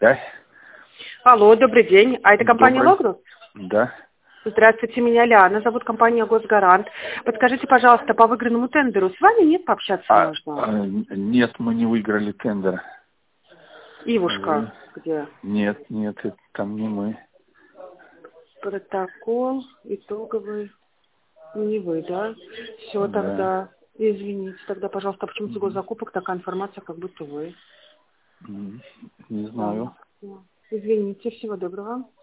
Да? Алло, добрый день. А это компания Добрый. «Логрус»? Да. Здравствуйте, меня Ляна, зовут компания «Госгарант». Подскажите, пожалуйста, по выигранному тендеру с вами нет пообщаться можно? Нет, мы не выиграли тендер. Ивушка, где? Нет, это там не мы. Протокол итоговый. Не вы, да? Все, Да. тогда, извините, тогда, пожалуйста, почему-то госзакупок такая информация, как будто вы. Не знаю. Извините, всего доброго.